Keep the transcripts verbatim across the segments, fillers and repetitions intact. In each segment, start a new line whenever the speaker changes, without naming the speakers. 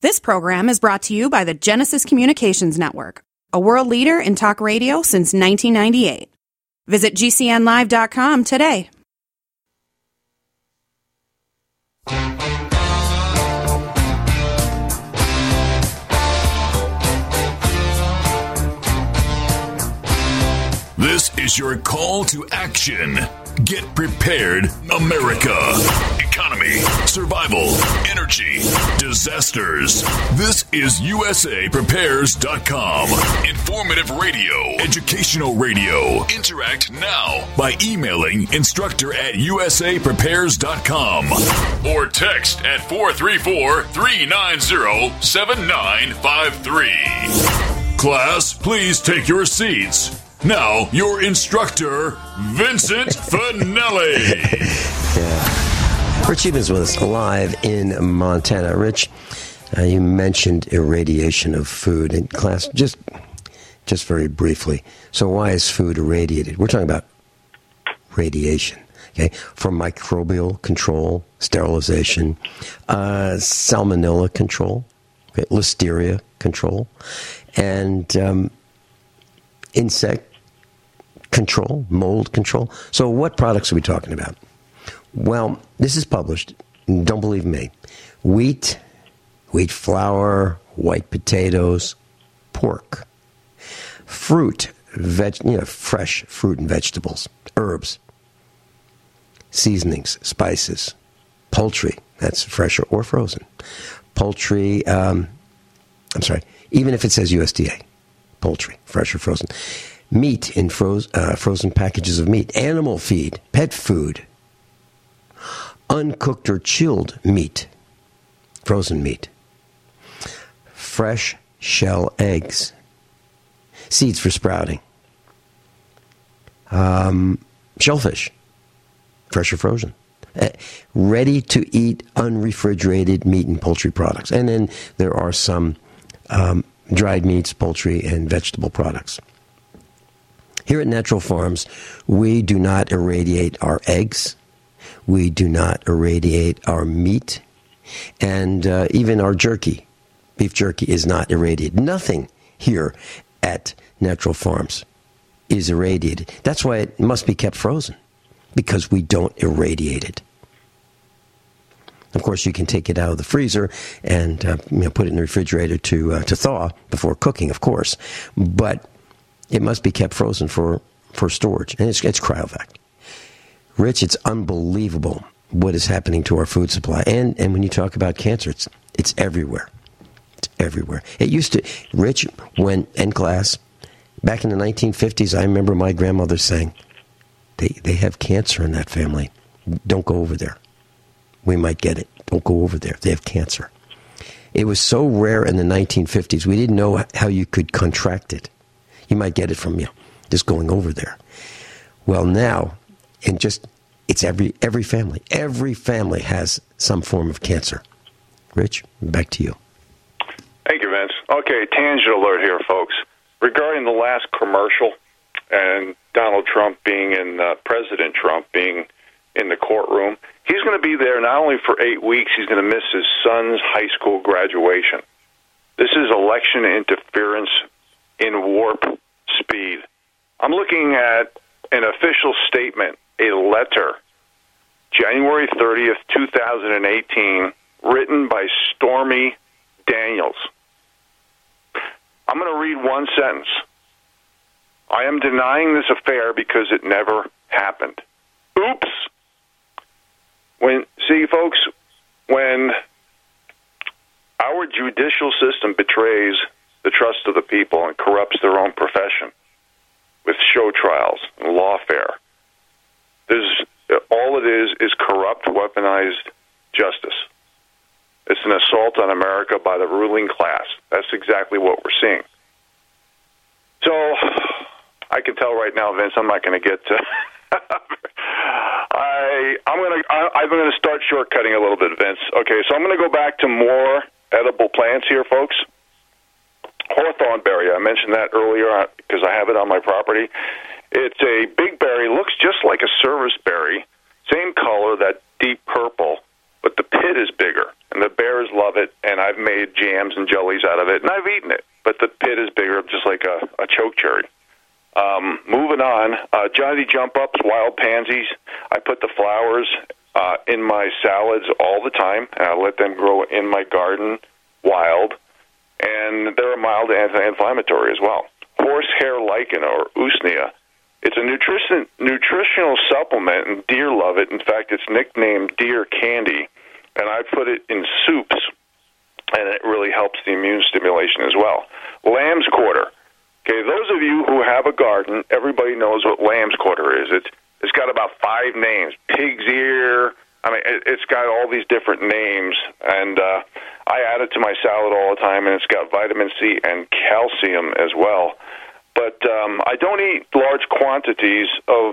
This program is brought to you by the Genesis Communications Network, a world leader in talk radio since nineteen ninety-eight. Visit G C N live dot com today.
This is your call to action. Get prepared, America. Economy, survival, energy, disasters. This is U S A Prepares dot com. Informative radio, educational radio. Interact now by emailing instructor at U S A Prepares dot com or text at four three four, three nine zero, seven nine five three. Class, please take your seats. Now, your instructor, Vincent Finelli.
Yeah. Rich Evans with us live in Montana. Rich, uh, you mentioned irradiation of food in class, just, just very briefly. So why is food irradiated? We're talking about radiation, okay, for microbial control, sterilization, uh, salmonella control, okay, listeria control, and um, insect control, mold control. So what products are we talking about? Well, this is published, don't believe me, wheat, wheat flour, white potatoes, pork, fruit, veg, you know, fresh fruit and vegetables, herbs, seasonings, spices, poultry, that's fresh or frozen, poultry, um, I'm sorry, even if it says U S D A, poultry, fresh or frozen. Meat in froze, uh, frozen packages of meat. Animal feed, pet food. Uncooked or chilled meat, frozen meat. Fresh shell eggs. Seeds for sprouting. Um, shellfish, fresh or frozen. Uh, ready to eat unrefrigerated meat and poultry products. And then there are some um, dried meats, poultry, and vegetable products. Here at Natural Farms, we do not irradiate our eggs. We do not irradiate our meat. And uh, even our jerky, beef jerky, is not irradiated. Nothing here at Natural Farms is irradiated. That's why it must be kept frozen, because we don't irradiate it. Of course, you can take it out of the freezer and uh, you know, put it in the refrigerator to uh, to thaw before cooking, of course. But it must be kept frozen for, for storage, and it's, it's cryovac. Rich, it's unbelievable what is happening to our food supply. And, and when you talk about cancer, it's, it's everywhere. It's everywhere. It used to, Rich, when in class, back in the nineteen fifties, I remember my grandmother saying, they, they have cancer in that family. Don't go over there. We might get it. Don't go over there. They have cancer. It was so rare in the nineteen fifties, we didn't know how you could contract it. You might get it from, you know, just going over there. Well, now, and just, it's every every family. Every family has some form of cancer. Rich, back to you.
Thank you, Vince. Okay, tangent alert here, folks. Regarding the last commercial and Donald Trump being in, uh, President Trump being in the courtroom, he's going to be there not only for eight weeks, he's going to miss his son's high school graduation. This is election interference in warp speed. I'm looking at an official statement, a letter, January thirtieth, twenty eighteen, written by Stormy Daniels. I'm going to read one sentence. I am denying this affair because it never happened. Oops. When, see, folks, when our judicial system betrays the trust of the people and corrupts their own profession with show trials and lawfare, there's, all it is is corrupt, weaponized justice. It's an assault on America by the ruling class. That's exactly what we're seeing. So I can tell right now, Vince, I'm not going to get to... I, I'm going to I'm going to start shortcutting a little bit, Vince. Okay, so I'm going to go back to more edible plants here, folks. Hawthorn berry, I mentioned that earlier because I have it on my property. It's a big berry, looks just like a service berry, same color, that deep purple, but the pit is bigger, and the bears love it, and I've made jams and jellies out of it, and I've eaten it, but the pit is bigger, just like a, a choke cherry. Um, moving on, uh, Johnny Jump Ups, wild pansies. I put the flowers uh, in my salads all the time, and I let them grow in my garden wild, and they're a mild anti-inflammatory as well. Horsehair lichen, or usnea. It's a nutrition, nutritional supplement, and deer love it. In fact, it's nicknamed deer candy, and I put it in soups, and it really helps the immune stimulation as well. Lamb's quarter. Okay, those of you who have a garden, everybody knows what lamb's quarter is. It's it's got about five names. Pig's ear. I mean, it, it's got all these different names, and uh, I add it to my salad all the time, and it's got vitamin C and calcium as well. But um, I don't eat large quantities of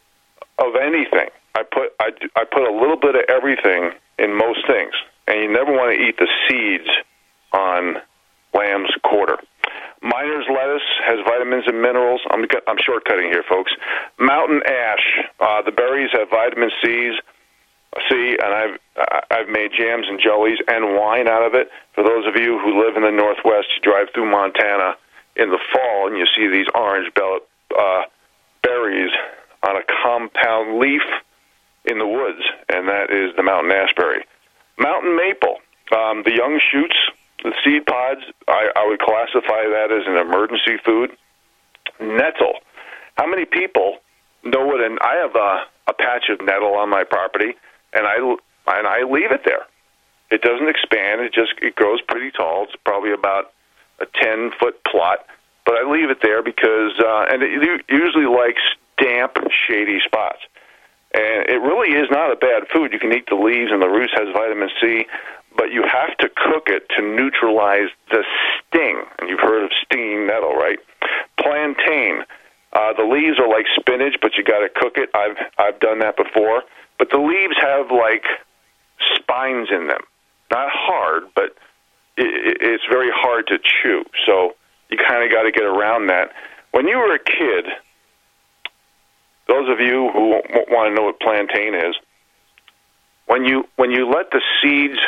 of anything. I put I, I put a little bit of everything in most things, and you never want to eat the seeds on lamb's quarter. Miner's lettuce has vitamins and minerals. I'm I'm shortcutting here, folks. Mountain ash. Uh, the berries have vitamin C's. C, and I've I've made jams and jellies and wine out of it. For those of you who live in the Northwest, you drive through Montana in the fall, and you see these orange bell, uh, berries on a compound leaf in the woods, and that is the mountain ashberry. Mountain maple. Um, the young shoots, the seed pods, I, I would classify that as an emergency food. Nettle. How many people know what an... I have a, a patch of nettle on my property, and I, and I leave it there. It doesn't expand. It just it grows pretty tall. It's probably about a ten-foot plot, but I leave it there because... Uh, and it usually likes damp, shady spots. And it really is not a bad food. You can eat the leaves, and the roots has vitamin C, but you have to cook it to neutralize the sting. And you've heard of stinging nettle, right? Plantain. Uh, the leaves are like spinach, but you got to cook it. I've I've done that before. But the leaves have like spines in them. Not hard, but it, it's very hard to chew. So you kind of got to get around that. When you were a kid, those of you who want to know what plantain is, when you when you let the seeds,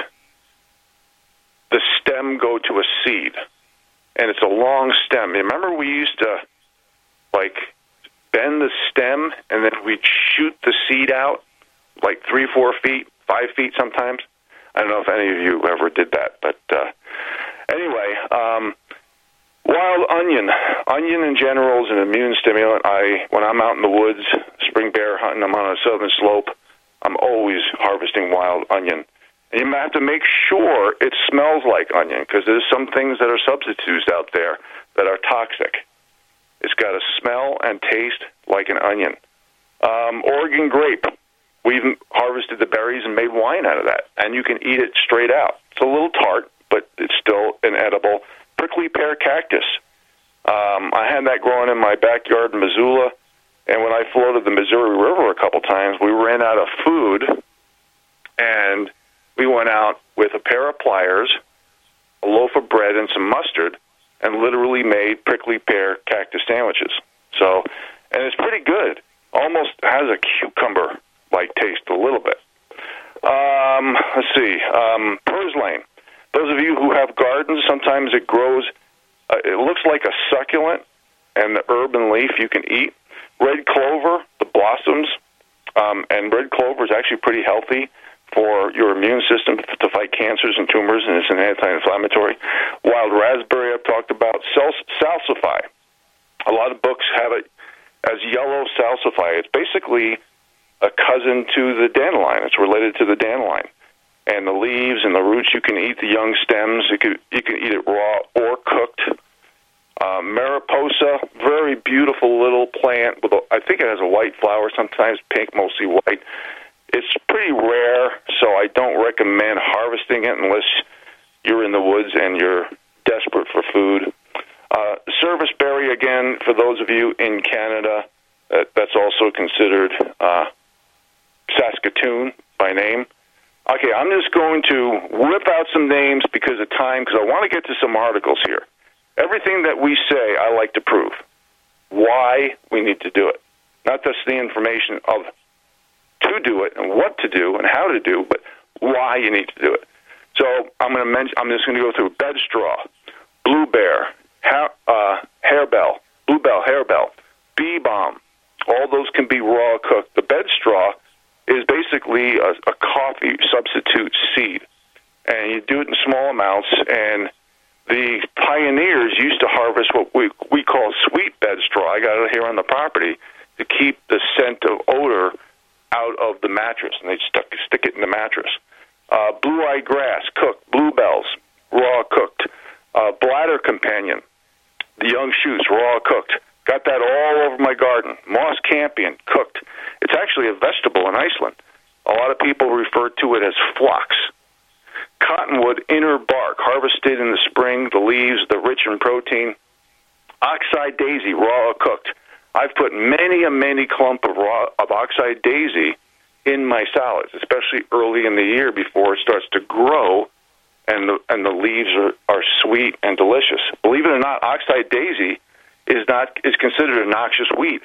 the stem go to a seed, and it's a long stem. Remember we used to, like, bend the stem, and then we'd shoot the seed out, like three, four feet, five feet sometimes. I don't know if any of you ever did that, but uh, anyway, um, wild onion. Onion in general is an immune stimulant. I, when I'm out in the woods, spring bear hunting, I'm on a southern slope, I'm always harvesting wild onion. And you have to make sure it smells like onion, because there's some things that are substitutes out there that are toxic. It's got to smell and taste like an onion. Um, Oregon grape. We've harvested the berries and made wine out of that, and you can eat it straight out. It's a little tart, but it's still an edible. Prickly pear cactus. Um, I had that growing in my backyard in Missoula, and when I floated the Missouri River a couple times, we ran out of food, and we went out with a pair of pliers, a loaf of bread, and some mustard, and literally made prickly pear cactus sandwiches. So, and it's pretty good. Almost has a cucumber-like taste a little bit. Um, let's see. Um, purslane. Those of you who have gardens, sometimes it grows, uh, it looks like a succulent, and the herb and leaf you can eat. Red clover, the blossoms, um, and red clover is actually pretty healthy for your immune system to fight cancers and tumors, and it's an anti-inflammatory. Wild raspberry I've talked about. Salsify. A lot of books have it as yellow salsify. It's basically a cousin to the dandelion. It's related to the dandelion. And the leaves and the roots, you can eat the young stems. You can, you can eat it raw or cooked. Uh, Mariposa, very beautiful little plant. With a, I think it has a white flower, sometimes pink, mostly white. It's pretty rare, so I don't recommend harvesting it unless you're in the woods and you're desperate for food. Uh, serviceberry, again, for those of you in Canada, uh, that's also considered uh, Saskatoon by name. Okay, I'm just going to whip out some names because of time, because I want to get to some articles here. Everything that we say, I like to prove why we need to do it. Not just the information of to do it and what to do and how to do, but why you need to do it. So I'm going to mention. I'm just going to go through Bed Straw, Blue Bear, ha- uh, Hairbell, Bluebell Hairbell, Bee Balm. All those can be raw cooked. The Bed Straw is basically a, a coffee substitute seed, and you do it in small amounts. And the pioneers used to harvest what we we call sweet bed straw. I got it here on the property to keep the scent of odor out of the mattress, and they stuck stick it in the mattress. Uh, blue-eye grass, cooked. Bluebells, raw cooked. Uh, bladder companion, the young shoots, raw cooked. Got that all over my garden. Moss campion, cooked. It's actually a vegetable in Iceland. A lot of people refer to it as phlox. Cottonwood inner bark, harvested in the spring. The leaves, they're rich in protein. Oxeye daisy, raw cooked. I've put many a many clump of raw of oxeye daisy in my salads, especially early in the year before it starts to grow, and the and the leaves are, are sweet and delicious. Believe it or not, oxeye daisy is not is considered a noxious weed.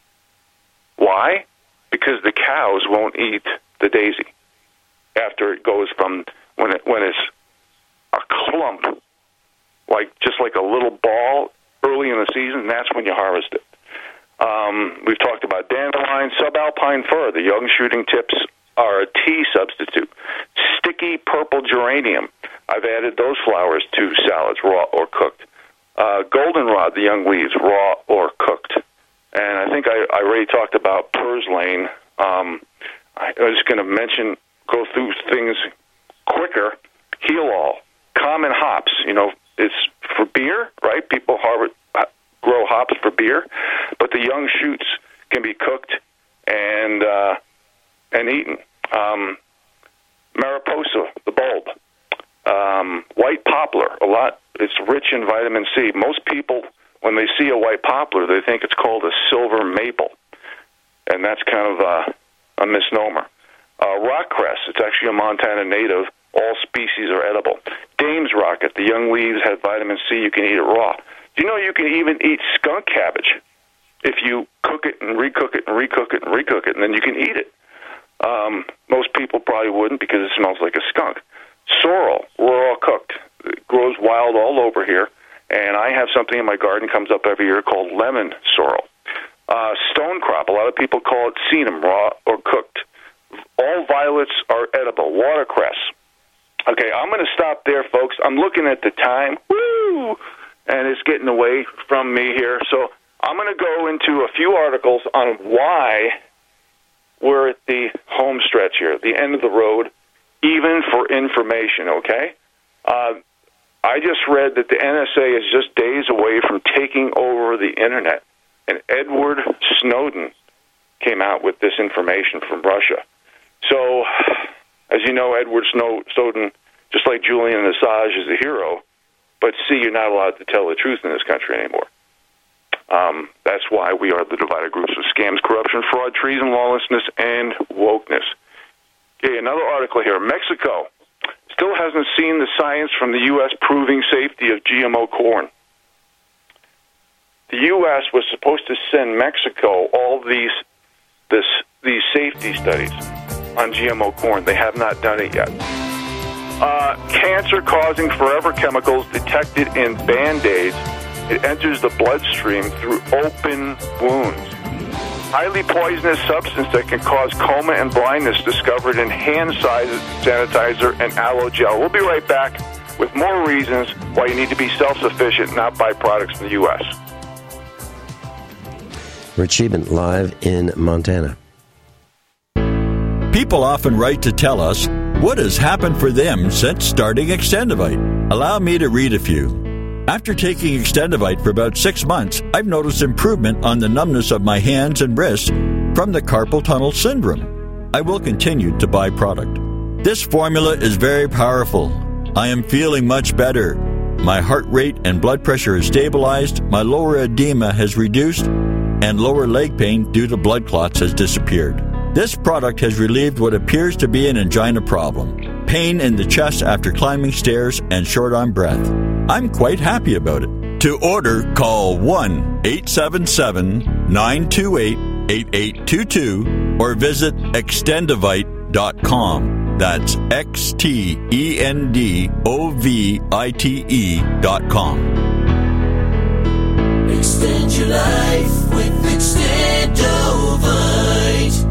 Why? Because the cows won't eat the daisy after it goes from when it when it's a clump, like just like a little ball early in the season. That's when you harvest it. Um, we've talked about dandelion, subalpine fir. The young shooting tips are a tea substitute. Sticky purple geranium. I've added those flowers to salads, raw or cooked. Uh, goldenrod, the young leaves, raw or cooked. And I think I, I already talked about purslane. Um, I was going to mention, go through things quicker. Heal all. Common hops. You know, it's for beer, right? People harvest, grow hops for beer, but the young shoots can be cooked and uh, and eaten. Um, Mariposa, the bulb. Um, white poplar, a lot. It's rich in vitamin C. Most people, when they see a white poplar, they think it's called a silver maple, and that's kind of a, a misnomer. Uh, rock cress, it's actually a Montana native. All species are edible. Dame's rocket, the young leaves have vitamin C. You can eat it raw. Do you know you can even eat skunk cabbage if you cook it and recook it and recook it and recook it, and then you can eat it? Um, most people probably wouldn't because it smells like a skunk. Sorrel, raw cooked. It grows wild all over here, and I have something in my garden comes up every year called lemon sorrel. Uh, stone crop, a lot of people call it senum, raw or cooked. All violets are edible. Watercress. Okay, I'm going to stop there, folks. I'm looking at the time. Woo! And it's getting away from me here. So I'm going to go into a few articles on why we're at the home stretch here, the end of the road, even for information, okay? Uh, I just read that the N S A is just days away from taking over the Internet, and Edward Snowden came out with this information from Russia. So, as you know, Edward Snowden, just like Julian Assange, is a hero, but see, you're not allowed to tell the truth in this country anymore. Um, that's why we are the divided groups of scams, corruption, fraud, treason, lawlessness, and wokeness. Okay, another article here. Mexico still hasn't seen the science from the U S proving safety of G M O corn. The U S was supposed to send Mexico all these this these safety studies on G M O corn. They have not done it yet. Uh, cancer-causing forever chemicals detected in Band-Aids. It enters the bloodstream through open wounds. Highly poisonous substance that can cause coma and blindness discovered in hand sanitizer and aloe gel. We'll be right back with more reasons why you need to be self-sufficient, not buy products from the U S.
Rich Sheehan, live in Montana.
People often write to tell us what has happened for them since starting Extendivite. Allow me to read a few. After taking Extendivite for about six months, I've noticed improvement on the numbness of my hands and wrists from the carpal tunnel syndrome. I will continue to buy product. This formula is very powerful. I am feeling much better. My heart rate and blood pressure is stabilized, my lower edema has reduced, and lower leg pain due to blood clots has disappeared. This product has relieved what appears to be an angina problem, pain in the chest after climbing stairs, and short on breath. I'm quite happy about it. To order, call one eight seven seven, nine two eight, eight eight two two or visit extendivite dot com. That's X T E N D O V I T E dot com.
Extend your life with Extendovite.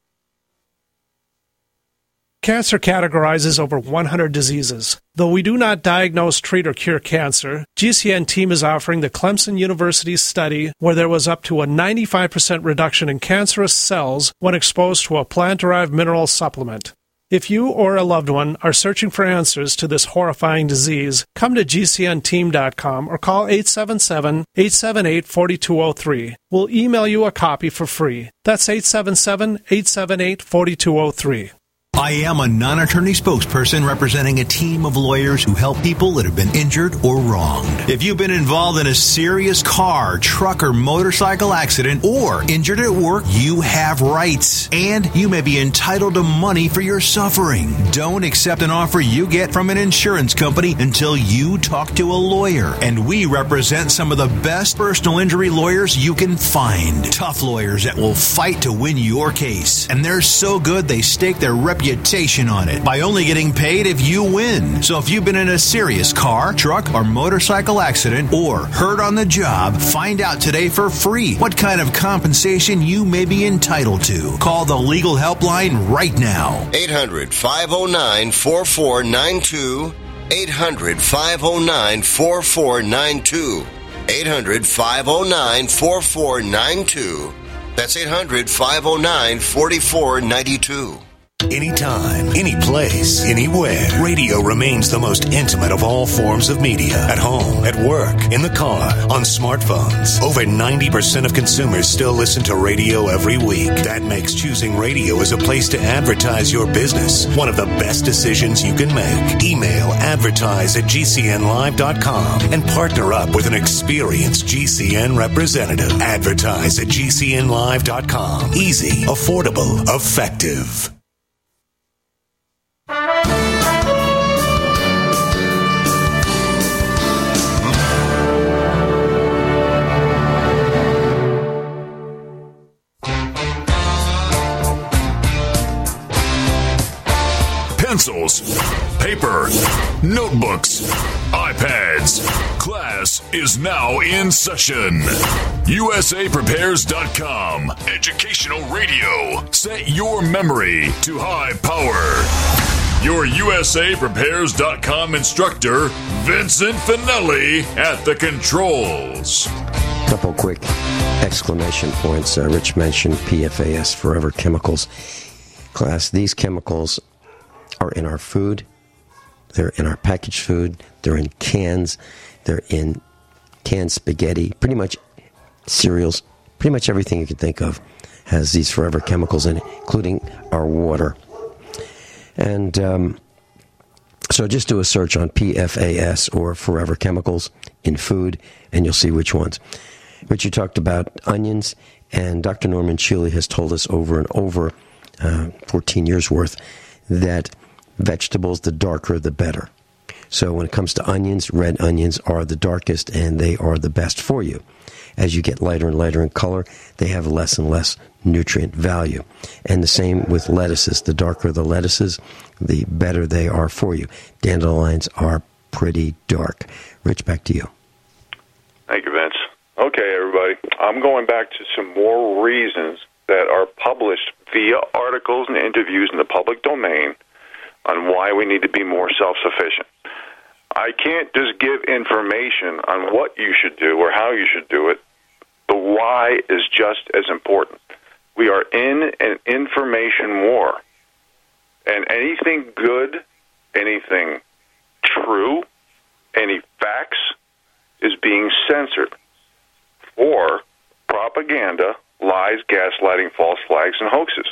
Cancer categorizes over one hundred diseases. Though we do not diagnose, treat, or cure cancer, G C N team is offering the Clemson University study where there was up to a ninety-five percent reduction in cancerous cells when exposed to a plant-derived mineral supplement. If you or a loved one are searching for answers to this horrifying disease, come to G C N team dot com or call eight seven seven, eight seven eight, four two zero three. We'll email you a copy for free. That's eight seven seven, eight seven eight, four two zero three.
I am a non-attorney spokesperson representing a team of lawyers who help people that have been injured or wronged. If you've been involved in a serious car, truck, or motorcycle accident or injured at work, you have rights, and you may be entitled to money for your suffering. Don't accept an offer you get from an insurance company until you talk to a lawyer, and we represent some of the best personal injury lawyers you can find. Tough lawyers that will fight to win your case, and they're so good they stake their reputation on it by only getting paid if you win. So if you've been in a serious car, truck, or motorcycle accident or hurt on the job, find out today for free what kind of compensation you may be entitled to. Call the legal helpline right now.
eight hundred, five oh nine, four four nine two. eight hundred, five oh nine, four four nine two. eight hundred, five oh nine, four four nine two. That's eight hundred, five oh nine, four four nine two.
Anytime, any place, anywhere. Radio remains the most intimate of all forms of media. At home, at work, in the car, on smartphones. Over ninety percent of consumers still listen to radio every week. That makes choosing radio as a place to advertise your business one of the best decisions you can make. Email advertise at G C N live dot com and partner up with an experienced G C N representative. Advertise at G C N live dot com. Easy, affordable, effective.
Pencils, paper, notebooks, iPads. Class is now in session. U S A Prepares dot com. Educational radio. Set your memory to high power. Your U S A Prepares dot com instructor, Vincent Finelli, at the controls.
Couple quick exclamation points. Uh, Rich mentioned P F A S, Forever Chemicals. Class, these chemicals are in our food, they're in our packaged food, they're in cans, they're in canned spaghetti, pretty much cereals, pretty much everything you can think of has these forever chemicals in it, including our water. And um, so just do a search on P F A S or forever chemicals in food, and you'll see which ones. Richard talked about onions, and Doctor Norman Shealy has told us over and over, uh, fourteen years worth, that vegetables, the darker the better. So when it comes to onions, red onions are the darkest and they are the best for you. As you get lighter and lighter in color, they have less and less nutrient value. And the same with lettuces. The darker the lettuces, the better they are for you. Dandelions are pretty dark. Rich, back to you.
Thank you, Vince. Okay, everybody. I'm going back to some more reasons that are published via articles and interviews in the public domain on why we need to be more self-sufficient. I can't just give information on what you should do or how you should do it. The why is just as important. We are in an information war. And anything good, anything true, any facts is being censored for propaganda, lies, gaslighting, false flags, and hoaxes.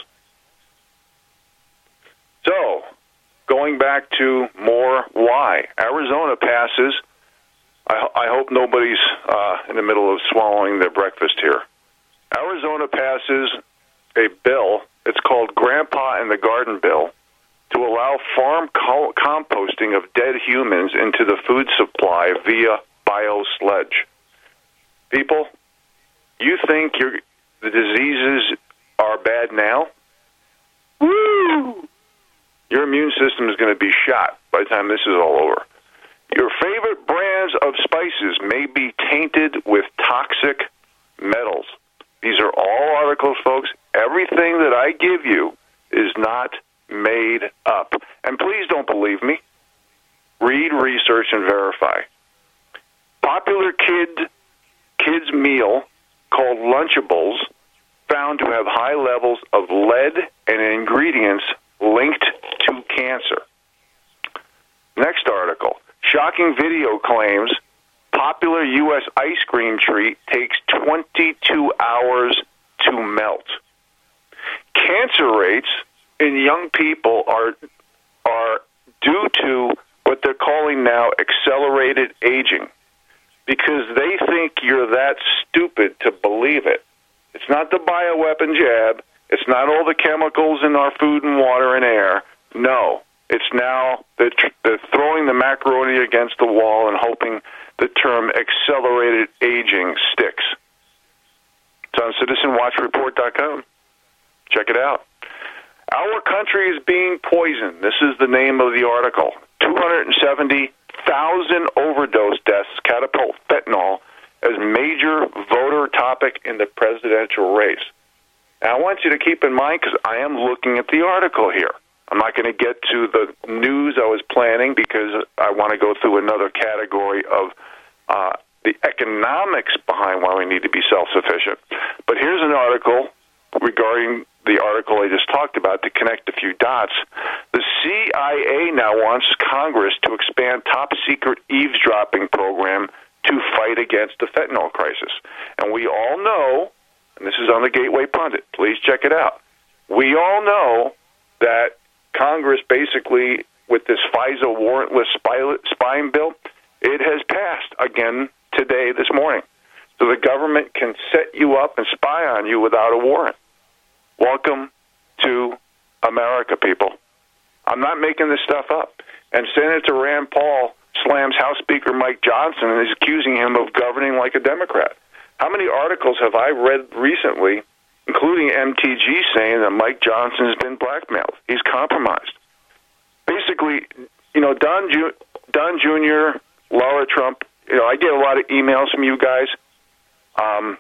So, going back to more why. Arizona passes. I, I hope nobody's uh, in the middle of swallowing their breakfast here. Arizona passes a bill, it's called Grandpa and the Garden Bill, to allow farm co- composting of dead humans into the food supply via biosludge. People, you think you're, the diseases are bad now? Woo! Your immune system is going to be shot by the time this is all over. Your favorite brands of spices may be tainted with toxic metals. These are all articles, folks. Everything that I give you is not made up. And please don't believe me. Read, research, and verify. Popular kid kids meal called Lunchables found to have high levels of lead and ingredients linked to cancer. Next article. Shocking video claims popular U S ice cream treat takes twenty-two hours to melt. Cancer rates in young people are are due to what they're calling now accelerated aging, because they think you're that stupid to believe it. It's not the bioweapon jab. It's not all the chemicals in our food and water and air. No. It's now they're, they're throwing the macaroni against the wall and hoping the term accelerated aging sticks. It's on citizen watch report dot com. Check it out. Our country is being poisoned. This is the name of the article. two hundred seventy thousand overdose deaths catapult fentanyl as major voter topic in the presidential race. Now, I want you to keep in mind, because I am looking at the article here. I'm not going to get to the news I was planning because I want to go through another category of uh, the economics behind why we need to be self-sufficient. But here's an article regarding the article I just talked about to connect a few dots. The C I A now wants Congress to expand top-secret eavesdropping program to fight against the fentanyl crisis. And we all know, and this is on the Gateway Pundit, please check it out, we all know that Congress basically, with this FISA warrantless spy, spying bill, it has passed again today, this morning. So the government can set you up and spy on you without a warrant. Welcome to America, people. I'm not making this stuff up. And Senator Rand Paul slams House Speaker Mike Johnson and is accusing him of governing like a Democrat. How many articles have I read recently, including M T G, saying that Mike Johnson has been blackmailed? He's compromised. Basically, you know, Don, Ju- Don Junior, Laura Trump, you know, I get a lot of emails from you guys. Um,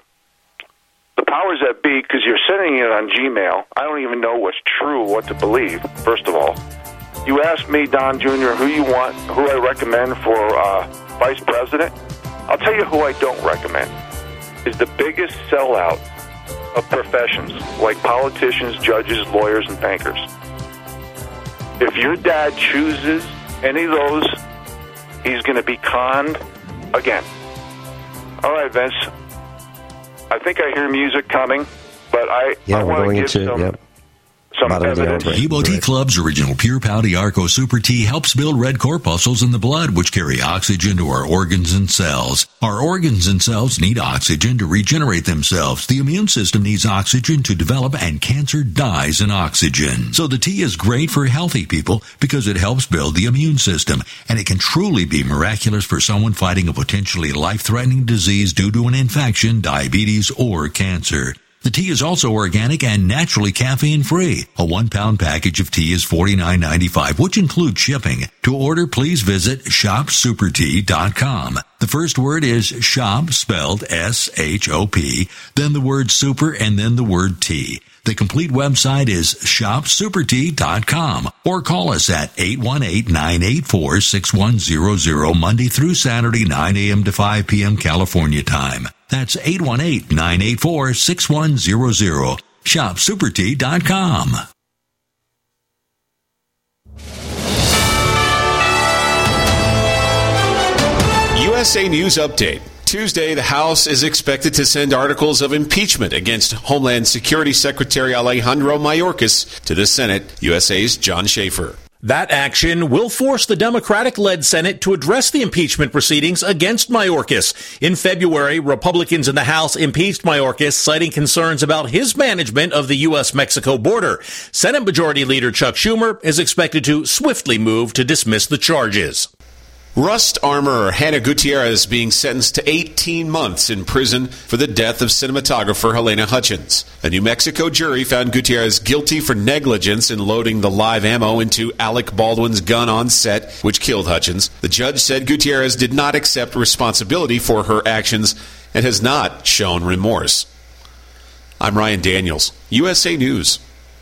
the powers that be, because you're sending it on Gmail, I don't even know what's true, what to believe, first of all. You asked me, Don Junior, who you want, who I recommend for uh, vice president. I'll tell you who I don't recommend. Is the biggest sellout of professions, like politicians, judges, lawyers, and bankers. If your dad chooses any of those, he's going to be conned again. All right, Vince. I think I hear music coming, but I,
yeah,
I want to give
into,
some...
Yep.
Some evidence.
Hebo Tea Club's original Pure Pouty Arco Super Tea helps build red corpuscles in the blood, which carry oxygen to our organs and cells. Our organs and cells need oxygen to regenerate themselves. The immune system needs oxygen to develop, and cancer dies in oxygen. So the tea is great for healthy people because it helps build the immune system, and it can truly be miraculous for someone fighting a potentially life-threatening disease due to an infection, diabetes, or cancer. The tea is also organic and naturally caffeine-free. A one-pound package of tea is forty-nine ninety-five, which includes shipping. To order, please visit shop super tea dot com. The first word is shop, spelled S H O P, then the word super, and then the word tea. The complete website is shop super tea dot com, or call us at eight one eight, nine eight four, six one zero zero Monday through Saturday, nine a.m. to five p.m. California time. That's eight one eight, nine eight four, six one zero zero. shop super tea dot com.
U S A News Update. Tuesday, the House is expected to send articles of impeachment against Homeland Security Secretary Alejandro Mayorkas to the Senate. U S A's John Schaefer.
That action will force the Democratic-led Senate to address the impeachment proceedings against Mayorkas. In February, Republicans in the House impeached Mayorkas, citing concerns about his management of the U S Mexico border. Senate Majority Leader Chuck Schumer is expected to swiftly move to dismiss the charges.
Rust armorer Hannah Gutierrez being sentenced to eighteen months in prison for the death of cinematographer Helena Hutchins. A New Mexico jury found Gutierrez guilty for negligence in loading the live ammo into Alec Baldwin's gun on set, which killed Hutchins. The judge said Gutierrez did not accept responsibility for her actions and has not shown remorse. I'm Ryan Daniels, U S A News.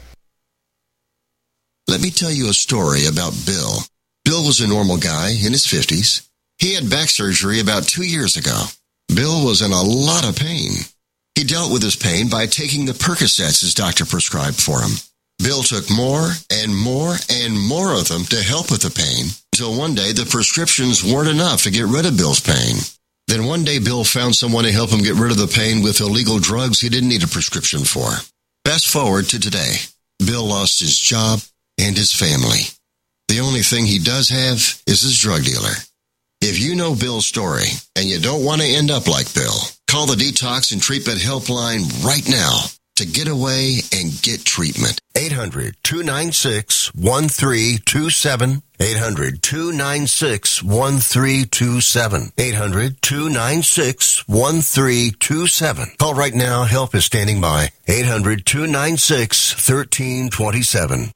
Let me tell you a story about Bill. Bill was a normal guy in his fifties. He had back surgery about two years ago. Bill was in a lot of pain. He dealt with his pain by taking the Percocets his doctor prescribed for him. Bill took more and more and more of them to help with the pain, until one day the prescriptions weren't enough to get rid of Bill's pain. Then one day Bill found someone to help him get rid of the pain with illegal drugs he didn't need a prescription for. Fast forward to today. Bill lost his job and his family. The only thing he does have is his drug dealer. If you know Bill's story and you don't want to end up like Bill, call the Detox and Treatment Helpline right now to get away and get treatment. eight hundred, two nine six, one three two seven. eight hundred, two nine six, one three two seven. eight hundred, two nine six, one three two seven. Call right now. Help is standing by. eight hundred, two nine six, one three two seven.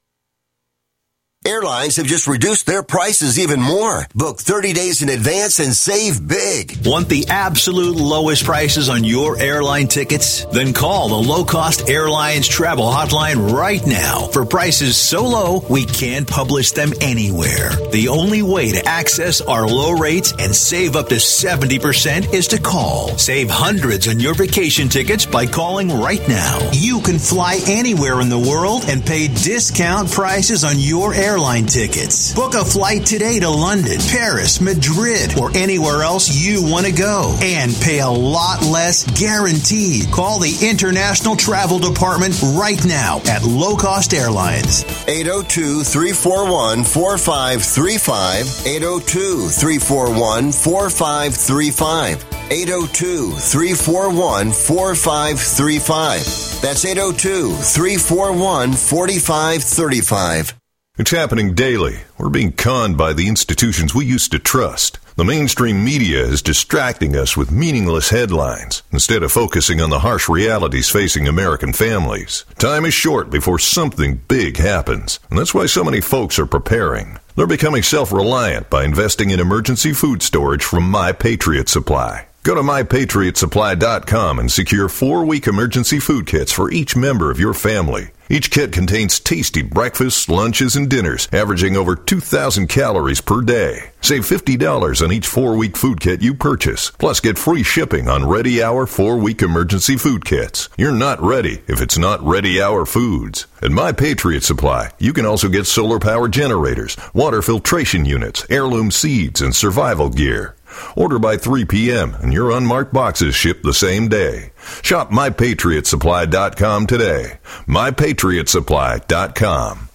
Airlines have just reduced their prices even more. Book thirty days in advance and save big.
Want the absolute lowest prices on your airline tickets? Then call the Low Cost Airlines Travel Hotline right now for prices so low we can't publish them anywhere. The only way to access our low rates and save up to seventy percent is to call. Save hundreds on your vacation tickets by calling right now. You can fly anywhere in the world and pay discount prices on your airline tickets. Book a flight today to London, Paris, Madrid, or anywhere else you want to go and pay a lot less guaranteed. Call the International Travel Department right now at Low Cost Airlines.
eight oh two, three four one, four five three five. eight oh two, three four one, four five three five. eight oh two, three four one, four five three five. That's eight oh two, three four one, four five three five.
It's happening daily. We're being conned by the institutions we used to trust. The mainstream media is distracting us with meaningless headlines instead of focusing on the harsh realities facing American families. Time is short before something big happens, and that's why so many folks are preparing. They're becoming self-reliant by investing in emergency food storage from My Patriot Supply. Go to my patriot supply dot com and secure four-week emergency food kits for each member of your family. Each kit contains tasty breakfasts, lunches, and dinners, averaging over two thousand calories per day. Save fifty dollars on each four-week food kit you purchase, plus get free shipping on Ready Hour four-week emergency food kits. You're not ready if it's not Ready Hour Foods. At My Patriot Supply, you can also get solar power generators, water filtration units, heirloom seeds, and survival gear. Order by three p.m. and your unmarked boxes ship the same day. Shop my patriot supply dot com today. my patriot supply dot com.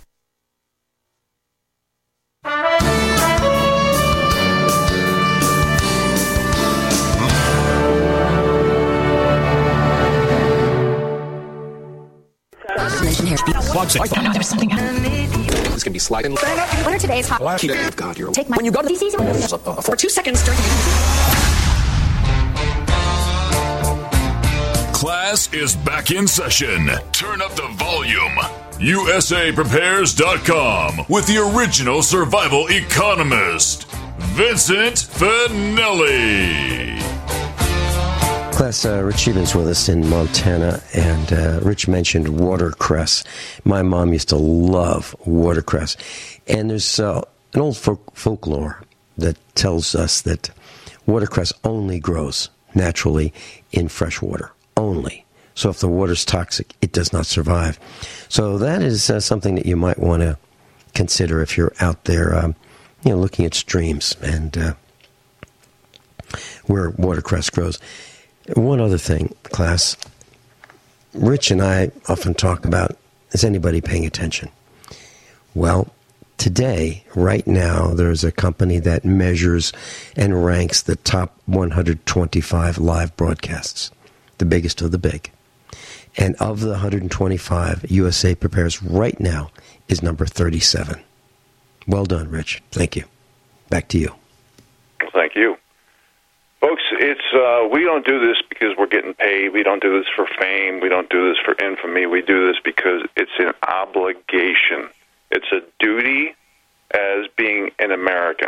There's something
It's going to be sliding.
What are today's hot?
God, you're
Take my when you go to the D C for two seconds during
Class is back in session. Turn up the volume. U S A Prepares dot com with the original survival economist, Vincent Finelli.
Class, uh, Rich Evans with us in Montana, and uh, Rich mentioned watercress. My mom used to love watercress. And there's uh, an old folk- folklore that tells us that watercress only grows naturally in fresh water. Only. So if the water's toxic, it does not survive. So that is uh, something that you might want to consider if you're out there, um, you know, looking at streams and uh, where watercress grows. One other thing, class. Rich and I often talk about, is anybody paying attention? Well, today, right now, there's a company that measures and ranks the top one hundred twenty-five live broadcasts, the biggest of the big. And of the one hundred twenty-five, U S A Prepares right now is number thirty-seven. Well done, Rich. Thank you. Back to you.
Folks, it's uh, we don't do this because we're getting paid. We don't do this for fame. We don't do this for infamy. We do this because it's an obligation. It's a duty as being an American.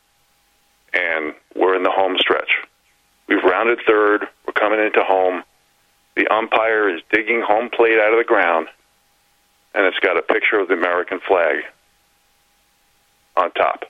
And we're in the home stretch. We've rounded third. We're coming into home. The umpire is digging home plate out of the ground, and it's got a picture of the American flag on top.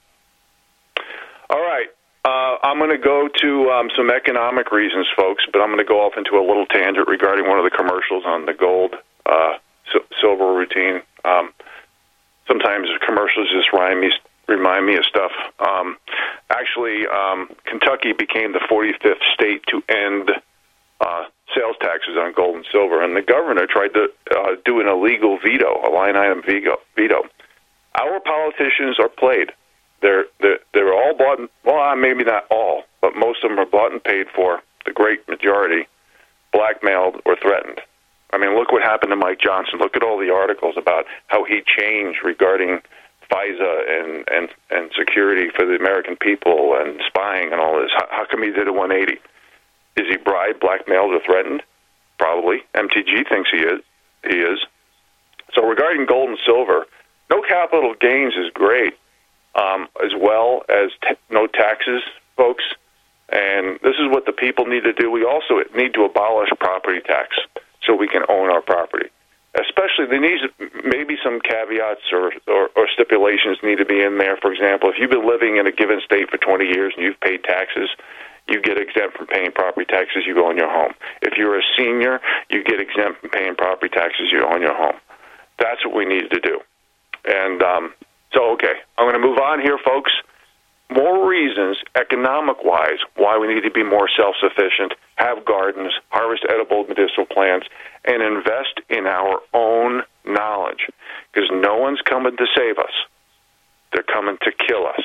All right. Uh, I'm going to go to um, some economic reasons, folks, but I'm going to go off into a little tangent regarding one of the commercials on the gold uh, sil- silver routine. Um, sometimes commercials just remind me, remind me of stuff. Um, actually, um, Kentucky became the forty-fifth state to end uh, sales taxes on gold and silver, and the governor tried to uh, do an illegal veto, a line item veto. Our politicians are played. They're, they're, they're all bought, and, well, maybe not all, but most of them are bought and paid for, the great majority, blackmailed or threatened. I mean, look what happened to Mike Johnson. Look at all the articles about how he changed regarding FISA and, and, and security for the American people and spying and all this. How, how come he did a one eighty? Is he bribed, blackmailed, or threatened? Probably. M T G thinks he is. He is. So regarding gold and silver, no capital gains is great. Um, as well as t- no taxes, folks. And this is what the people need to do. We also need to abolish property tax so we can own our property. Especially, there needs maybe some caveats or, or, or stipulations need to be in there. For example, if you've been living in a given state for twenty years and you've paid taxes, you get exempt from paying property taxes, you own your home. If you're a senior, you get exempt from paying property taxes, you own your home. That's what we need to do. And um, so, okay, I'm going to move on here, folks. More reasons, economic-wise, why we need to be more self-sufficient, have gardens, harvest edible medicinal plants, and invest in our own knowledge. Because no one's coming to save us. They're coming to kill us.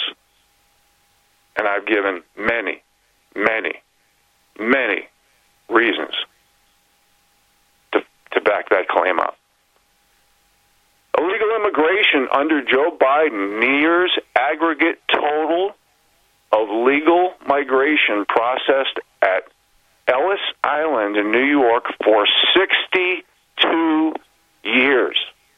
And I've given many, many, many reasons to, to back that claim up. Illegal immigration under Joe Biden nears aggregate total of legal migration processed at Ellis Island in New York for sixty-two years.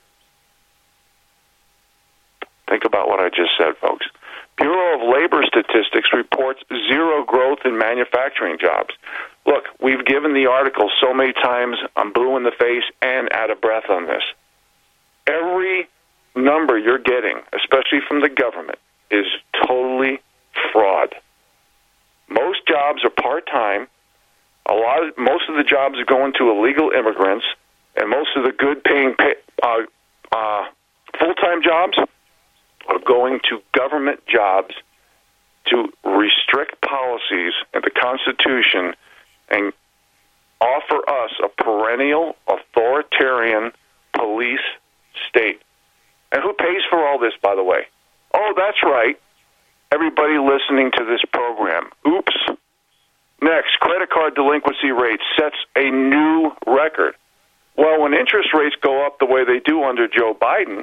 Think about what I just said, folks. Bureau of Labor Statistics reports zero growth in manufacturing jobs. Look, we've given the article so many times, I'm blue in the face and out of breath on this. Every number you're getting, especially from the government, is totally fraud. Most jobs are part-time. A lot of most of the jobs are going to illegal immigrants, and most of the good-paying pay, uh, uh, full-time jobs are going to government jobs to restrict policies in the Constitution and offer us a perennial authoritarian police state. And who pays for all this, by the way? Oh, that's right. Everybody listening to this program. Oops. Next, credit card delinquency rate sets a new record. Well, when interest rates go up the way they do under Joe Biden,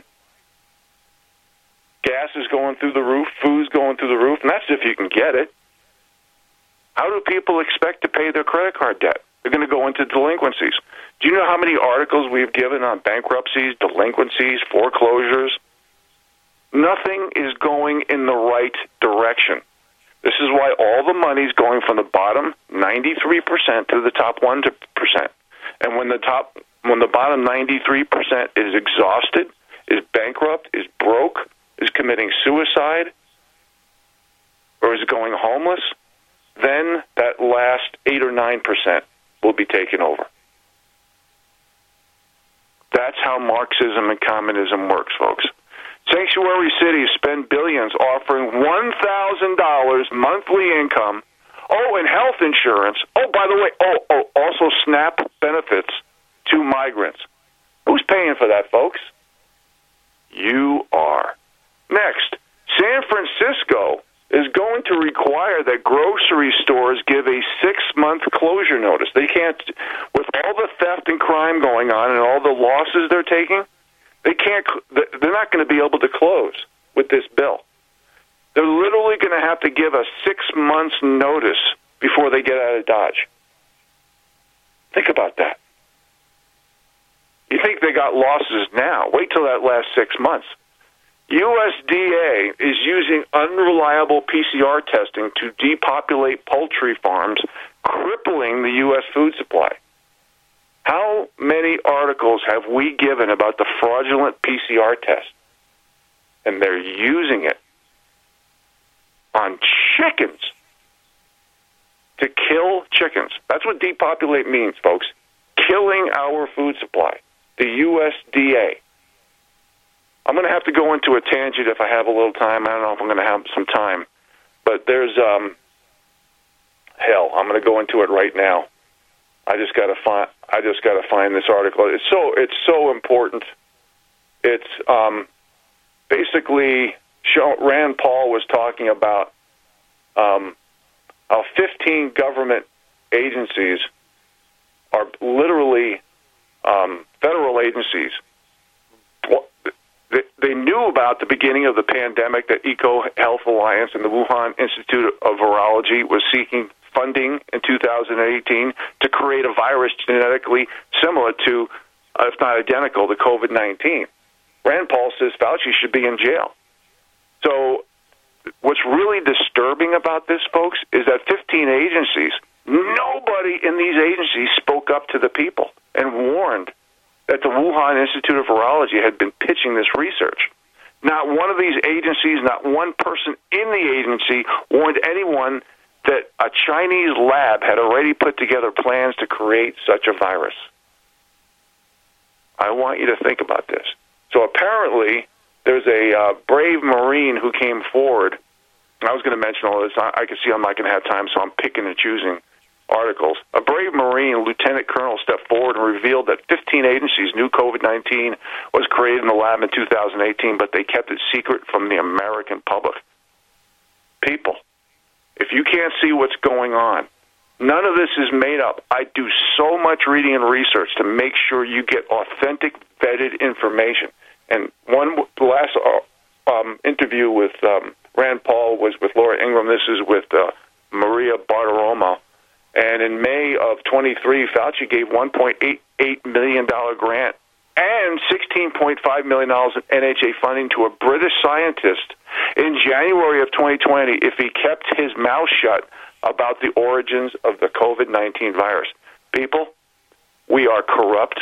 gas is going through the roof, food's going through the roof, and that's if you can get it. How do people expect to pay their credit card debt? They're going to go into delinquencies. Do you know how many articles we've given on bankruptcies, delinquencies, foreclosures? Nothing is going in the right direction. This is why all the money is going from the bottom ninety-three percent to the top one percent. And when the top, when the bottom ninety-three percent is exhausted, is bankrupt, is broke, is committing suicide, or is going homeless, then that last eight or nine percent will be taken over. That's how Marxism and communism works, folks. Sanctuary cities spend billions offering one thousand dollars monthly income. Oh, and health insurance. Oh, by the way, oh, oh, also SNAP benefits to migrants. Who's paying for that, folks? You are. Next, San Francisco is going to require that grocery stores give a six-month closure notice. They can't, with all the theft and crime going on and all the losses they're taking, they can't. They're not going to be able to close with this bill. They're literally going to have to give a six months notice before they get out of Dodge. Think about that. You think they got losses now. Wait till that last six months. U S D A is using unreliable P C R testing to depopulate poultry farms, crippling the U S food supply. How many articles have we given about the fraudulent P C R test? And they're using it on chickens to kill chickens. That's what depopulate means, folks. Killing our food supply. The U S D A. I'm going to have to go into a tangent if I have a little time. I don't know if I'm going to have some time. But there's, um, hell, I'm going to go into it right now. I just got to find. I just got to find this article. It's so. It's so important. It's um, basically show, Rand Paul was talking about um, how fifteen government agencies are literally um, federal agencies. They, they knew about the beginning of the pandemic that EcoHealth Alliance and the Wuhan Institute of Virology was seeking funding in two thousand eighteen to create a virus genetically similar to, uh, if not identical, to COVID nineteen. Rand Paul says Fauci should be in jail. So what's really disturbing about this, folks, is that fifteen agencies, nobody in these agencies spoke up to the people and warned that the Wuhan Institute of Virology had been pitching this research. Not one of these agencies, not one person in the agency warned anyone that a Chinese lab had already put together plans to create such a virus. I want you to think about this. So apparently, there's a uh, brave Marine who came forward. I was going to mention all this. I, I can see I'm not going to have time, so I'm picking and choosing articles. A brave Marine, Lieutenant Colonel, stepped forward and revealed that fifteen agencies knew COVID nineteen was created in the lab in two thousand eighteen, but they kept it secret from the American public. People, if you can't see what's going on, none of this is made up. I do so much reading and research to make sure you get authentic, vetted information. And one, the last uh, um, interview with um, Rand Paul was with Laura Ingraham. This is with uh, Maria Bartiromo. And in May of twenty-three, Fauci gave one point eight eight million dollars grant and sixteen point five million dollars in N H A funding to a British scientist in January of twenty twenty if he kept his mouth shut about the origins of the COVID nineteen virus. People, we are corrupt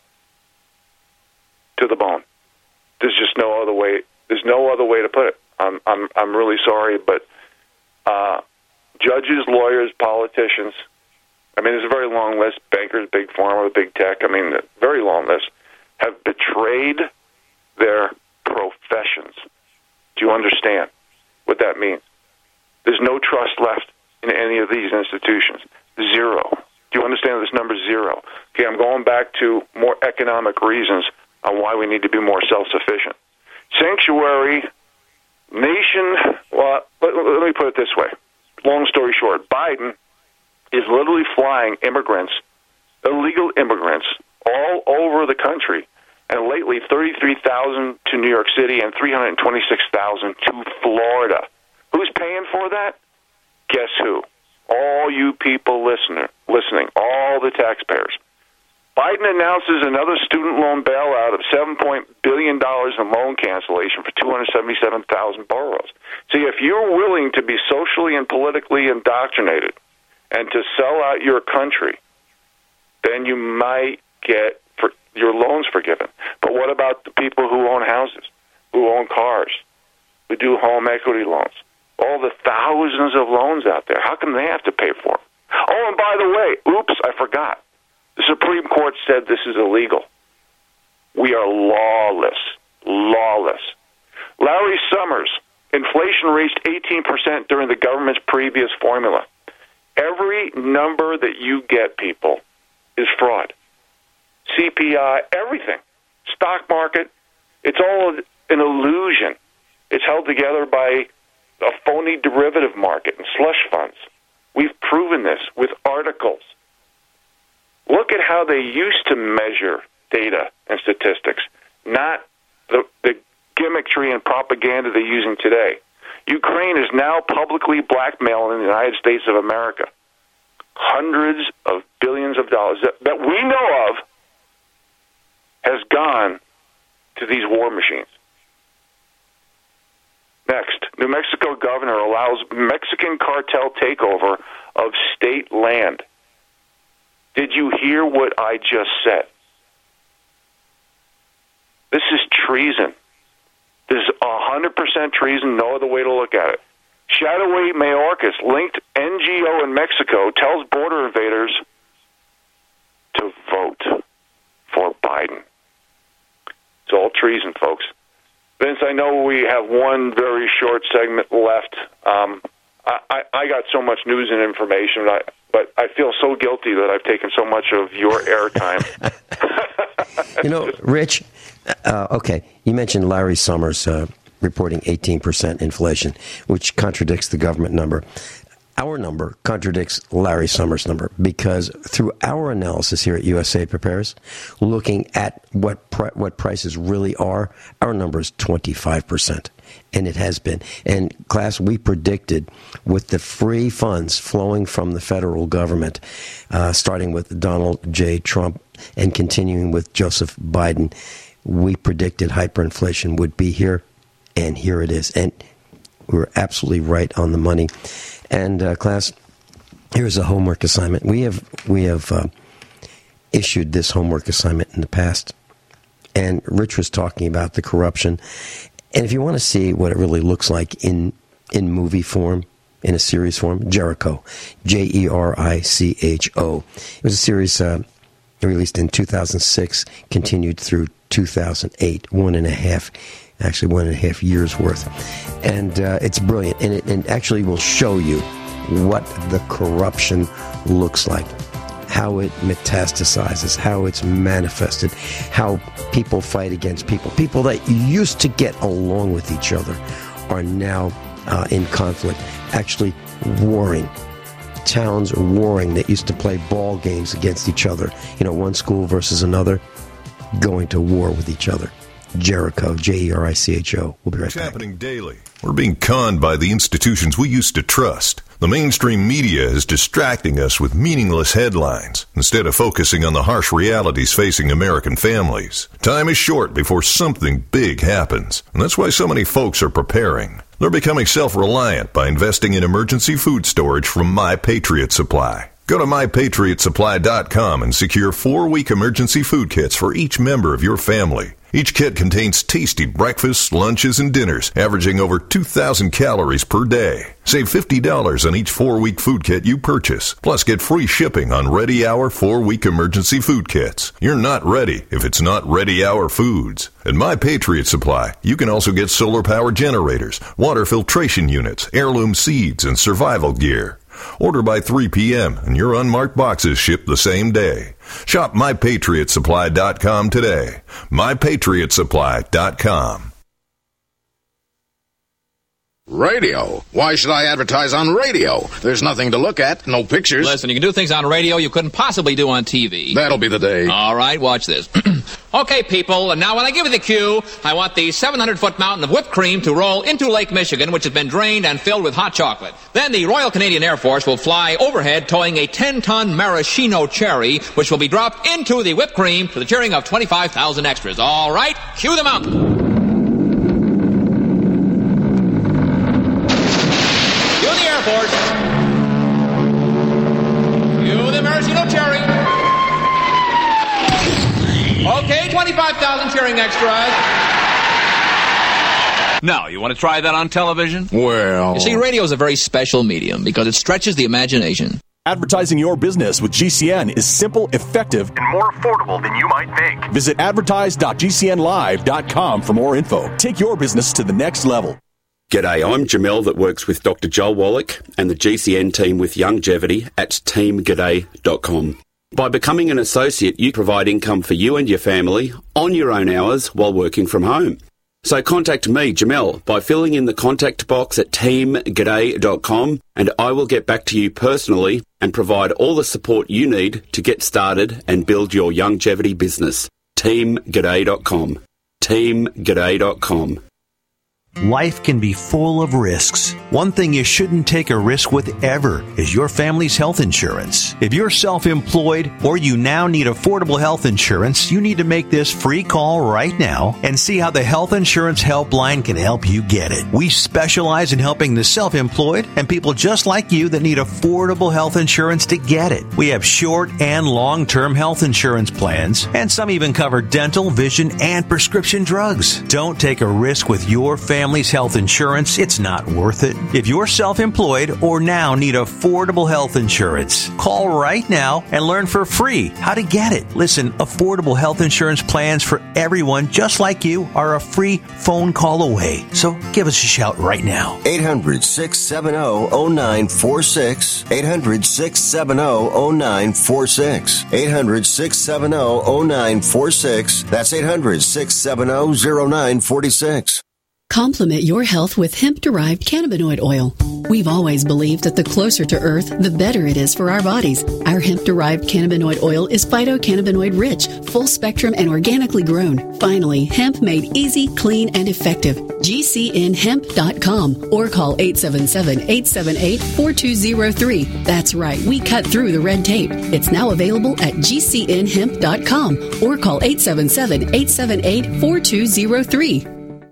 to the bone. There's just no other way. There's no other way to put it. I'm I'm I'm really sorry, but uh, judges, lawyers, politicians. I mean, there's a very long list. Bankers, big pharma, big tech. I mean, a very long list have betrayed their professions. Do you understand what that means? There's no trust left in any of these institutions. Zero. Do you understand this number? Zero. Okay, I'm going back to more economic reasons on why we need to be more self-sufficient. Sanctuary nation, well, let, let me put it this way. Long story short, Biden is literally flying immigrants, illegal immigrants, all over the country. And lately, thirty-three thousand to New York City and three hundred twenty-six thousand to Florida. Who's paying for that? Guess who? All you people listener, listening, all the taxpayers. Biden announces another student loan bailout of seven billion dollars in loan cancellation for two hundred seventy-seven thousand borrowers. See, if you're willing to be socially and politically indoctrinated and to sell out your country, then you might get for your loans forgiven. But what about the people who own houses, who own cars, who do home equity loans? All the thousands of loans out there. How come they have to pay for them? Oh, and by the way, oops, I forgot. The Supreme Court said this is illegal. We are lawless. Lawless. Larry Summers, inflation reached eighteen percent during the government's previous formula. Every number that you get, people, is fraud. C P I, everything. Stock market, it's all an illusion. It's held together by a phony derivative market and slush funds. We've proven this with articles. Look at how they used to measure data and statistics, not the, the gimmickry and propaganda they're using today. Ukraine is now publicly blackmailing the United States of America. hundreds of billions of dollars that, that we know of has gone to these war machines. Next, New Mexico governor allows Mexican cartel takeover of state land. Did you hear what I just said? This is treason. This is one hundred percent treason, no other way to look at it. Shadowy Mayorkas, linked N G O in Mexico, tells border invaders to vote for Biden. It's all treason, folks. Vince, I know we have one very short segment left. Um, I, I, I got so much news and information, I, but I feel so guilty that I've taken so much of your airtime.
You know, Rich, uh, okay, you mentioned Larry Summers uh, reporting eighteen percent inflation, which contradicts the government number. Our number contradicts Larry Summers' number because through our analysis here at U S A Prepares, looking at what pri- what prices really are, our number is twenty-five percent, and it has been. And, class, we predicted with the free funds flowing from the federal government, uh, starting with Donald J. Trump and continuing with Joseph Biden, we predicted hyperinflation would be here, and here it is. And we were absolutely right on the money. And, uh, class, here's a homework assignment. We have we have uh, issued this homework assignment in the past, and Rich was talking about the corruption. And if you want to see what it really looks like in in movie form, in a series form, Jericho, J E R I C H O. It was a series uh, released in two thousand six, continued through two thousand eight, one and a half actually one and a half years worth. And uh, it's brilliant. And it and actually will show you what the corruption looks like, how it metastasizes, how it's manifested, how people fight against people. People that used to get along with each other are now uh, in conflict, actually warring. Towns are warring that used to play ball games against each other. You know, one school versus another, going to war with each other. Jericho, J E R I C H O. We'll be right
it's
back.
It's happening daily. We're being conned by the institutions we used to trust. The mainstream media is distracting us with meaningless headlines instead of focusing on the harsh realities facing American families. Time is short before something big happens, and that's why so many folks are preparing. They're becoming self-reliant by investing in emergency food storage from My Patriot Supply. Go to my patriot supply dot com and secure four-week emergency food kits for each member of your family. Each kit contains tasty breakfasts, lunches, and dinners, averaging over two thousand calories per day. Save fifty dollars on each four-week food kit you purchase. Plus, get free shipping on Ready Hour four-week emergency food kits. You're not ready if it's not Ready Hour Foods. At My Patriot Supply, you can also get solar power generators, water filtration units, heirloom seeds, and survival gear. Order by three p.m. and your unmarked boxes ship the same day. Shop my patriot supply dot com today. my patriot supply dot com.
Radio? Why should I advertise on radio? There's nothing to look at, no pictures.
Listen, you can do things on radio you couldn't possibly do on T V.
That'll be the day.
All right, watch this. Okay, people, and now when I give you the cue, I want the seven hundred foot mountain of whipped cream to roll into Lake Michigan, which has been drained and filled with hot chocolate. Then the Royal Canadian Air Force will fly overhead towing a ten ton maraschino cherry, which will be dropped into the whipped cream to the cheering of twenty-five thousand extras. All right, cue the mountain. Force. You the maraschino cherry. Okay, twenty-five thousand cheering extras. Now, you want to try that on television?
Well...
You see, radio is a very special medium because it stretches the imagination.
Advertising your business with G C N is simple, effective, and more affordable than you might think. Visit advertise dot g c n live dot com for more info. Take your business to the next level.
G'day, I'm Jamel that works with Doctor Joel Wallach and the G C N team with Longevity at team g'day dot com. By becoming an associate, you provide income for you and your family on your own hours while working from home. So contact me, Jamel, by filling in the contact box at team g'day dot com and I will get back to you personally and provide all the support you need to get started and build your longevity business. team g'day dot com. team g'day dot com.
Life can be full of risks. One thing you shouldn't take a risk with ever is your family's health insurance. If you're self-employed or you now need affordable health insurance, you need to make this free call right now and see how the Health Insurance Helpline can help you get it. We specialize in helping the self-employed and people just like you that need affordable health insurance to get it. We have short and long-term health insurance plans, and some even cover dental, vision, and prescription drugs. Don't take a risk with your family. Family's health insurance, it's not worth it. If you're self-employed or now need affordable health insurance, call right now and learn for free how to get it. Listen, affordable health insurance plans for everyone just like you are a free phone call away. So give us a shout right now.
eight hundred, six seven zero, zero nine four six. eight hundred, six seven zero, zero nine four six. eight hundred, six seven zero, zero nine four six. That's eight hundred, six seven zero, zero nine four six.
Complement your health with hemp-derived cannabinoid oil. We've always believed that the closer to Earth, the better it is for our bodies. Our hemp-derived cannabinoid oil is phytocannabinoid-rich, full-spectrum, and organically grown. Finally, hemp made easy, clean, and effective. G C N hemp dot com or call eight seven seven, eight seven eight, four two zero three. That's right, we cut through the red tape. It's now available at G C N hemp dot com or call eight seven seven, eight seven eight, four two zero three.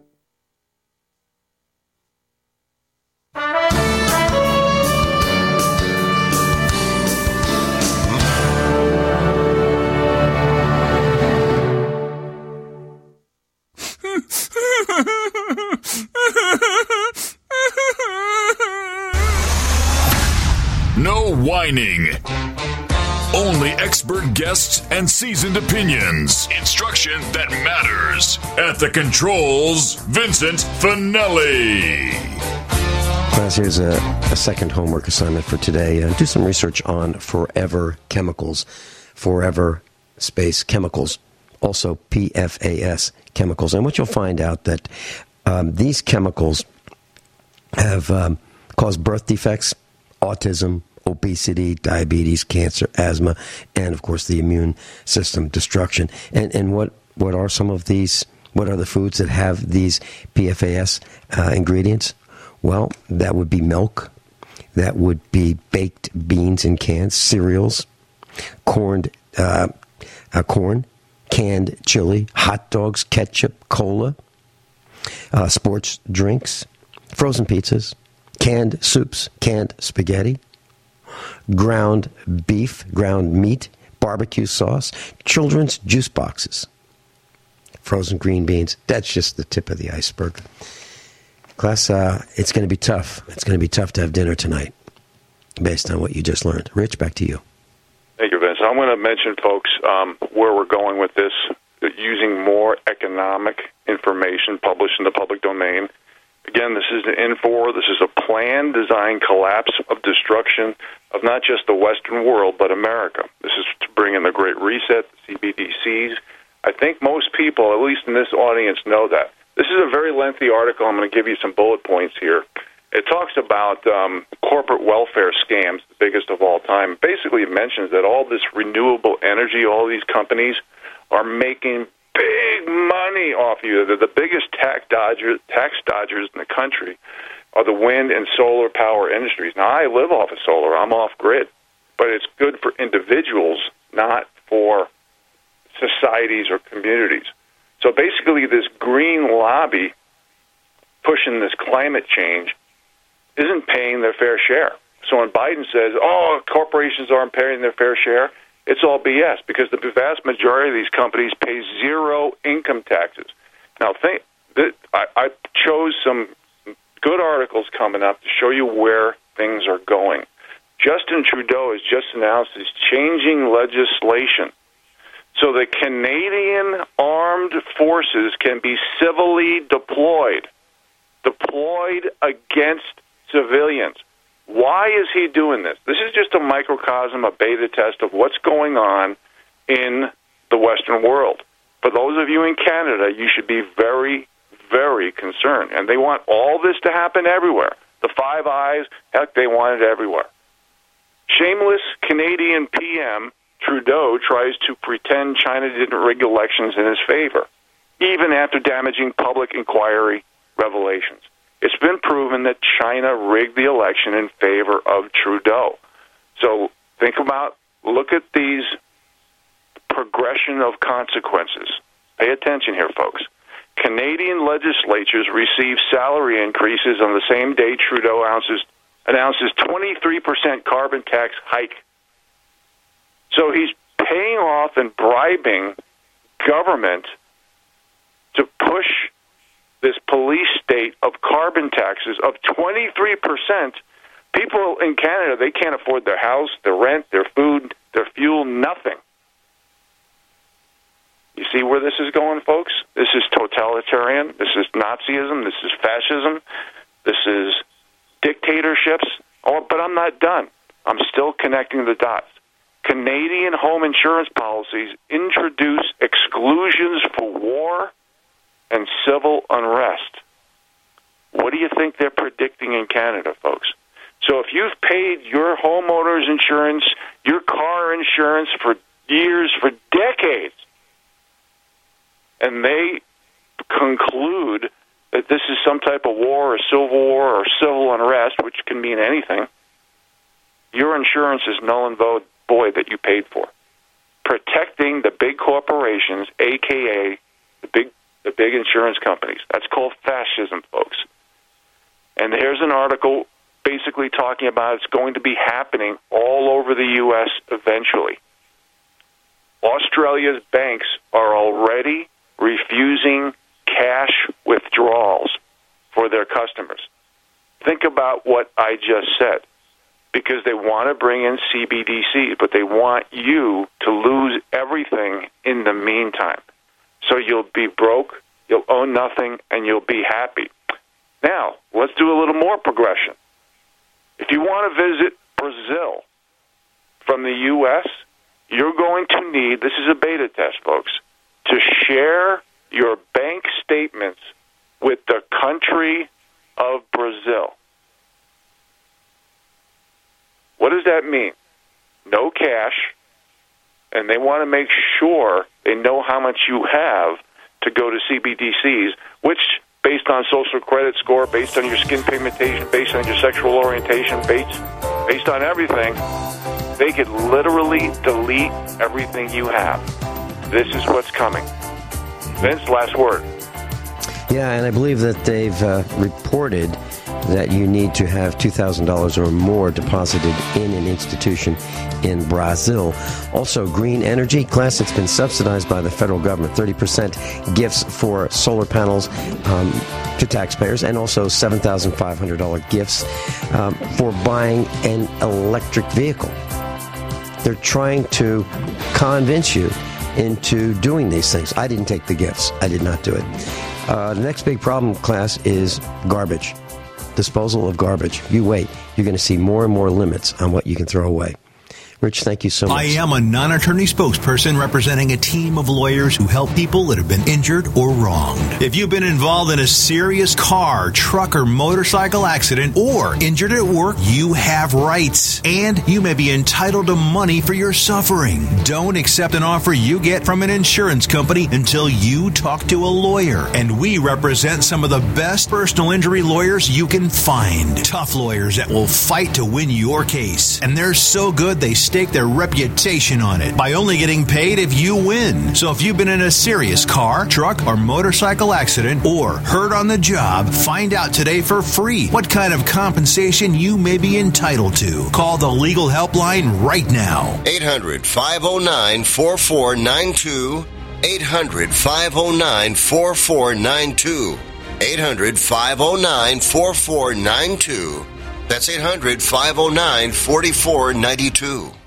No whining. Only expert guests and seasoned opinions. Instruction that matters. At the controls, Vincent Finelli.
Class, here's a, a second homework assignment for today. Uh, do some research on Forever Chemicals. Forever space chemicals. Also P F A S chemicals. And what you'll find out that um, these chemicals have um, caused birth defects, autism, obesity, diabetes, cancer, asthma, and, of course, the immune system destruction. And, and what, what are some of these, what are the foods that have these P F A S uh, ingredients? Well, that would be milk. That would be baked beans in cans, cereals, corned, uh, uh, corn, canned chili, hot dogs, ketchup, cola, uh, sports drinks, frozen pizzas, canned soups, canned spaghetti, ground beef, ground meat, barbecue sauce, children's juice boxes, frozen green beans. That's just the tip of the iceberg. Class, uh, it's going to be tough. It's going to be tough to have dinner tonight based on what you just learned. Rich, back to you.
Thank you, Vince. I'm going to mention, folks, um, where we're going with this, using more economic information published in the public domain. Again, this is an Infor. This is a planned design collapse of destruction of not just the Western world, but America. This is to bring in the Great Reset, the C B D Cs. I think most people, at least in this audience, know that. This is a very lengthy article. I'm going to give you some bullet points here. It talks about um, corporate welfare scams, the biggest of all time. Basically, it mentions that all this renewable energy, all these companies are making big money off you. They're the biggest tax dodgers, tax dodgers in the country are the wind and solar power industries. Now, I live off of solar. I'm off-grid. But it's good for individuals, not for societies or communities. So basically, this green lobby pushing this climate change isn't paying their fair share. So when Biden says, oh, corporations aren't paying their fair share, it's all B S because the vast majority of these companies pay zero income taxes. Now, think that I, I chose some good articles coming up to show you where things are going. Justin Trudeau has just announced he's changing legislation so the Canadian Armed Forces can be civilly deployed, deployed against civilians. Why is he doing this? This is just a microcosm, a beta test of what's going on in the Western world. For those of you in Canada, you should be very, very concerned. And they want all this to happen everywhere. The Five Eyes, heck, they want it everywhere. Shameless Canadian P M Trudeau tries to pretend China didn't rig elections in his favor, even after damaging public inquiry revelations. It's been proven that China rigged the election in favor of Trudeau. So think about, look at these progression of consequences. Pay attention here, folks. Canadian legislatures receive salary increases on the same day Trudeau announces, announces twenty-three percent carbon tax hike. So he's paying off and bribing government to push this police state of carbon taxes of twenty-three percent. People in Canada, they can't afford their house, their rent, their food, their fuel, nothing. You see where this is going, folks? This is totalitarian. This is Nazism. This is fascism. This is dictatorships. Oh, but I'm not done. I'm still connecting the dots. Canadian home insurance policies introduce exclusions for war and civil unrest. What do you think they're predicting in Canada, folks? So if you've paid your homeowner's insurance, your car insurance for years, for decades, and they conclude that this is some type of war or civil war or civil unrest, which can mean anything, your insurance is null and void that you paid for. Protecting the big corporations, a k a the big the big insurance companies. That's called fascism, folks. And here's an article basically talking about it's going to be happening all over the U S eventually. Australia's banks are already refusing cash withdrawals for their customers. Think about what I just said, because they want to bring in C B D Cs, but they want you to lose everything in the meantime. So you'll be broke, you'll own nothing, and you'll be happy. Now, let's do a little more progression. If you want to visit Brazil from the U S, you're going to need, this is a beta test, folks, to share your bank statements with the country of Brazil. What does that mean? No cash, and they want to make sure they know how much you have to go to C B D Cs, which, based on social credit score, based on your skin pigmentation, based on your sexual orientation, based, based on everything, they could literally delete everything you have. This is what's coming. Vince, last word.
Yeah, and I believe that they've uh, reported that you need to have two thousand dollars or more deposited in an institution in Brazil. Also, green energy class, it's been subsidized by the federal government. thirty percent gifts for solar panels um, to taxpayers, and also seven thousand five hundred dollars gifts um, for buying an electric vehicle. They're trying to convince you into doing these things. I didn't take the gifts. I did not do it. Uh, the next big problem, class, is garbage. Disposal of garbage. You wait. You're going to see more and more limits on what you can throw away. Rich, thank you so much.
I am a non-attorney spokesperson representing a team of lawyers who help people that have been injured or wronged. If you've been involved in a serious car, truck, or motorcycle accident, or injured at work, you have rights, and you may be entitled to money for your suffering. Don't accept an offer you get from an insurance company until you talk to a lawyer. And we represent some of the best personal injury lawyers you can find. Tough lawyers that will fight to win your case. And they're so good they stake their reputation on it by only getting paid if you win. So if you've been in a serious car, truck, or motorcycle accident, or hurt on the job, find out today for free what kind of compensation you may be entitled to. Call the legal helpline right now.
eight hundred, five oh nine, four four nine two. eight hundred, five oh nine, four four nine two. eight hundred, five oh nine, four four nine two. That's eight hundred, five oh nine, four four nine two.